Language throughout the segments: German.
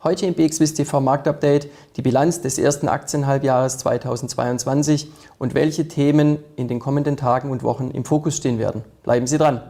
Heute im BXWIST TV Marktupdate die Bilanz des ersten Aktienhalbjahres 2022 und welche Themen in den kommenden Tagen und Wochen im Fokus stehen werden. Bleiben Sie dran!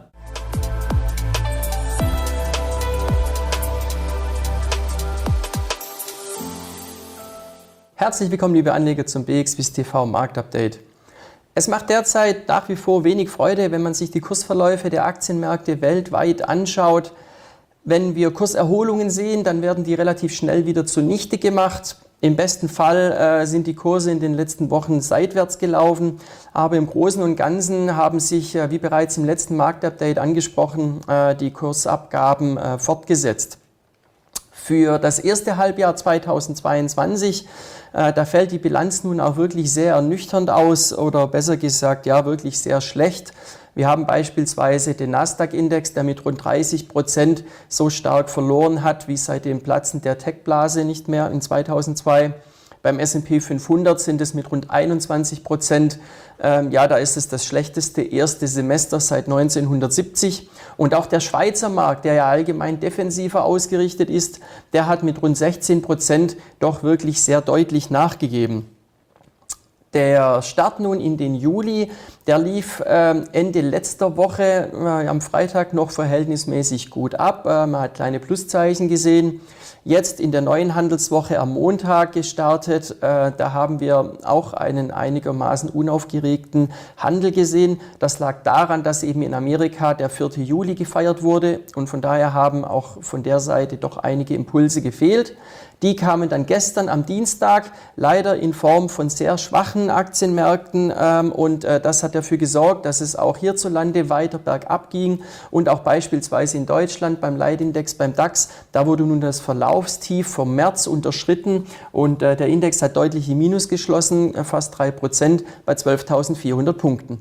Herzlich willkommen, liebe Anleger, zum BXWIST TV Marktupdate. Es macht derzeit nach wie vor wenig Freude, wenn man sich die Kursverläufe der Aktienmärkte weltweit anschaut. Wenn wir Kurserholungen sehen, dann werden die relativ schnell wieder zunichte gemacht. Im besten Fall sind die Kurse in den letzten Wochen seitwärts gelaufen, aber im Großen und Ganzen haben sich, wie bereits im letzten Marktupdate angesprochen, die Kursabgaben fortgesetzt. Für das erste Halbjahr 2022, da fällt die Bilanz nun auch wirklich sehr ernüchternd aus oder besser gesagt, ja, wirklich sehr schlecht. Wir haben beispielsweise den Nasdaq-Index, der mit rund 30% so stark verloren hat, wie seit dem Platzen der Tech-Blase nicht mehr in 2002. Beim S&P 500 sind es mit rund 21%. Ja, da ist es das schlechteste erste Semester seit 1970. Und auch der Schweizer Markt, der ja allgemein defensiver ausgerichtet ist, der hat mit rund 16% doch wirklich sehr deutlich nachgegeben. Der Start nun in den Juli, der lief Ende letzter Woche am Freitag noch verhältnismäßig gut ab. Man hat kleine Pluszeichen gesehen. Jetzt in der neuen Handelswoche am Montag gestartet, da haben wir auch einen einigermaßen unaufgeregten Handel gesehen. Das lag daran, dass eben in Amerika der 4. Juli gefeiert wurde und von daher haben auch von der Seite doch einige Impulse gefehlt. Die kamen dann gestern am Dienstag, leider in Form von sehr schwachen Aktienmärkten und das hat dafür gesorgt, dass es auch hierzulande weiter bergab ging und auch beispielsweise in Deutschland beim Leitindex, beim DAX, da wurde nun das Verlaufstief vom März unterschritten und der Index hat deutlich im Minus geschlossen, fast 3% bei 12.400 Punkten.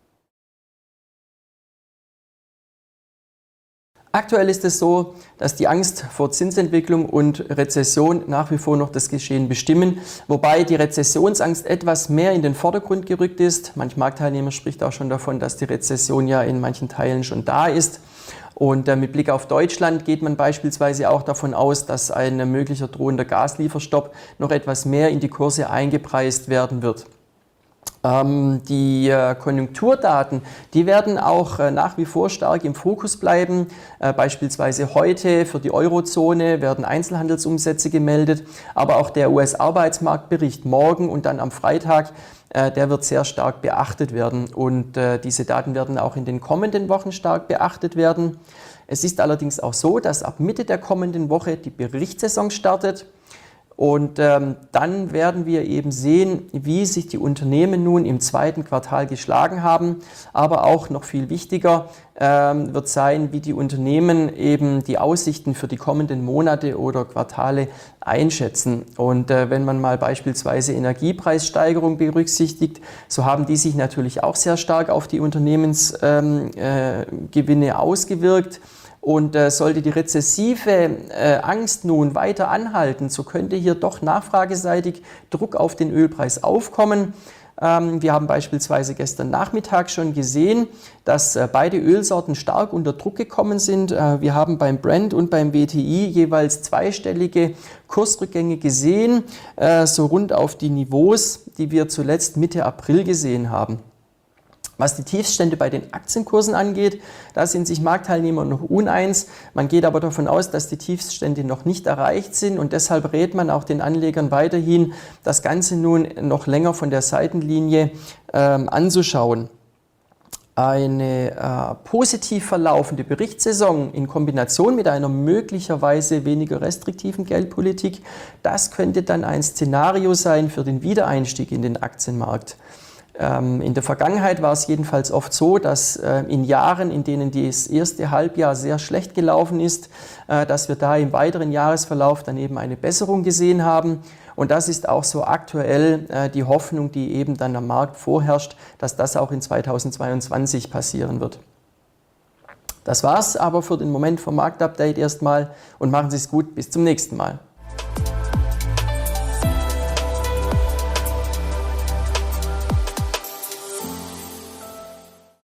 Aktuell ist es so, dass die Angst vor Zinsentwicklung und Rezession nach wie vor noch das Geschehen bestimmen, wobei die Rezessionsangst etwas mehr in den Vordergrund gerückt ist. Manch Marktteilnehmer spricht auch schon davon, dass die Rezession ja in manchen Teilen schon da ist. Und mit Blick auf Deutschland geht man beispielsweise auch davon aus, dass ein möglicher drohender Gaslieferstopp noch etwas mehr in die Kurse eingepreist werden wird. Die Konjunkturdaten, die werden auch nach wie vor stark im Fokus bleiben. Beispielsweise heute für die Eurozone werden Einzelhandelsumsätze gemeldet, aber auch der US-Arbeitsmarktbericht morgen und dann am Freitag, der wird sehr stark beachtet werden und diese Daten werden auch in den kommenden Wochen stark beachtet werden. Es ist allerdings auch so, dass ab Mitte der kommenden Woche die Berichtssaison startet. Und dann werden wir eben sehen, wie sich die Unternehmen nun im zweiten Quartal geschlagen haben. Aber auch noch viel wichtiger wird sein, wie die Unternehmen eben die Aussichten für die kommenden Monate oder Quartale einschätzen. Und wenn man mal beispielsweise Energiepreissteigerung berücksichtigt, so haben die sich natürlich auch sehr stark auf die Unternehmensgewinne ausgewirkt. Und sollte die rezessive Angst nun weiter anhalten, so könnte hier doch nachfrageseitig Druck auf den Ölpreis aufkommen. Wir haben beispielsweise gestern Nachmittag schon gesehen, dass beide Ölsorten stark unter Druck gekommen sind. Wir haben beim Brent und beim WTI jeweils zweistellige Kursrückgänge gesehen, so rund auf die Niveaus, die wir zuletzt Mitte April gesehen haben. Was die Tiefststände bei den Aktienkursen angeht, da sind sich Marktteilnehmer noch uneins. Man geht aber davon aus, dass die Tiefststände noch nicht erreicht sind und deshalb rät man auch den Anlegern weiterhin, das Ganze nun noch länger von der Seitenlinie anzuschauen. Eine positiv verlaufende Berichtssaison in Kombination mit einer möglicherweise weniger restriktiven Geldpolitik, das könnte dann ein Szenario sein für den Wiedereinstieg in den Aktienmarkt. In der Vergangenheit war es jedenfalls oft so, dass in Jahren, in denen das erste Halbjahr sehr schlecht gelaufen ist, dass wir da im weiteren Jahresverlauf dann eben eine Besserung gesehen haben. Und das ist auch so aktuell die Hoffnung, die eben dann am Markt vorherrscht, dass das auch in 2022 passieren wird. Das war's aber für den Moment vom Marktupdate erstmal und machen Sie es gut, bis zum nächsten Mal.